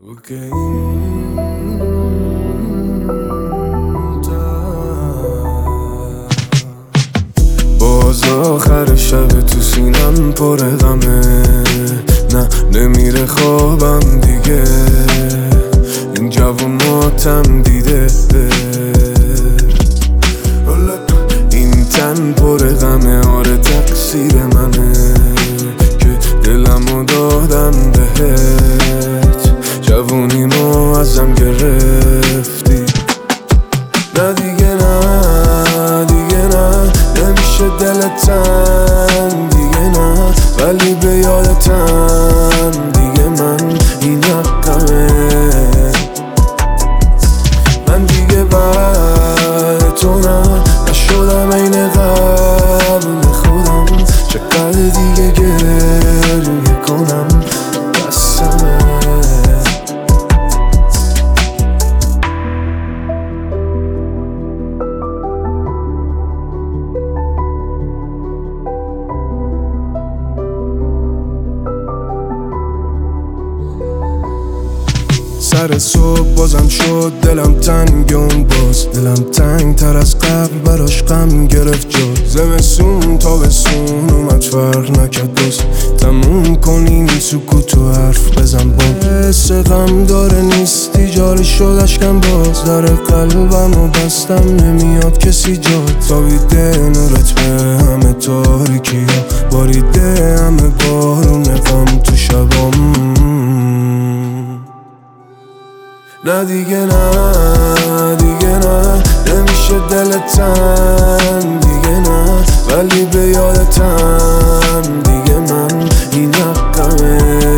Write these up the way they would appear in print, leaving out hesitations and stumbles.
باز آخر شب تو سینم پر غمه، نه نمیره خوابم دیگه، این جوون ماتم دیده، این تن پر غمه، آره تقصیر منه که دلمو دادم بهت، جوونیمو ازم گرفتی. نه دیگه نه دیگه نه، نمیشه دلتم دیگه نه، ولی به یادتم دیگه من این حقمه. من دیگه بعد تو نشدم این قبل خودم، چقدر دیگه گریه کنم بسمه. سر صبح بازم شد دلم تنگ، اون باز دلم تنگ تر از قبل، براش غم گرفت جا. زمستون تابستون اومد فرق نکرد، باز تموم کنین سکوت و حرف بزن با حس غم داره نیستی، جاری شد اشکم باز، در قلبم و بستم نمیاد کسی جاد. تابیده نورت به همه تاریکی ها، باریده همه بارون غم تو شبام. نه دیگه نه دیگه نه، نمیشه دلتم دیگه نه، ولی به یادتم دیگه من این حقمه.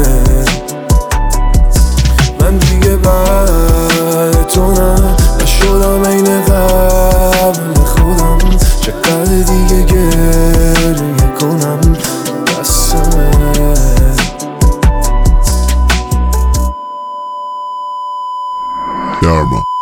من دیگه بعد تو نشدم این قبل خودم، چقدر دیگه گریه کنم بسمه. Dharma.